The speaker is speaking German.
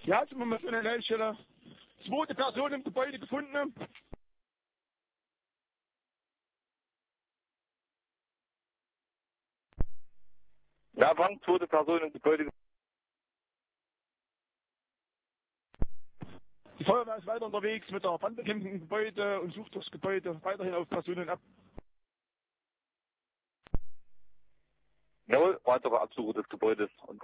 Ja, sind wir mal für eine Leitstelle. Zweite Person im Gebäude gefunden. Ja, wann zweite Person im Gebäude? Die Feuerwehr ist weiter unterwegs mit der Brandbekämpfung im Gebäude und sucht das Gebäude weiterhin auf Personen ab. Jawohl, weitere Absuche des Gebäudes und